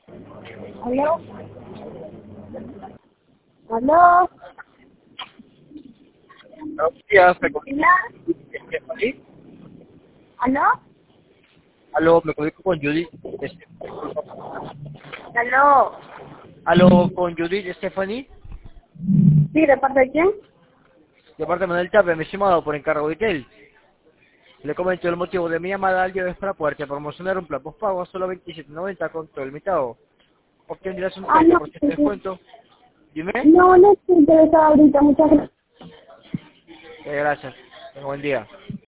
¿Aló? ¿Aló? Buenos días, me comunico ¿Hola? con Stephanie. ¿Aló? Aló, me comunico con Judith. ¿Aló? Aló, con Judith Stephanie, ¿Sí, de parte de quién? de parte de Manuel Tapia, me he llamado por encargo de Tel. Le comento el motivo de mi llamada al día de para poderte promocionar un plan postpago a solo 27.90 con todo el mitado. Obtendrás un Ah, no, 30% de descuento. Dime. no estoy interesada ahorita, muchas gracias. Gracias. Tenga buen día.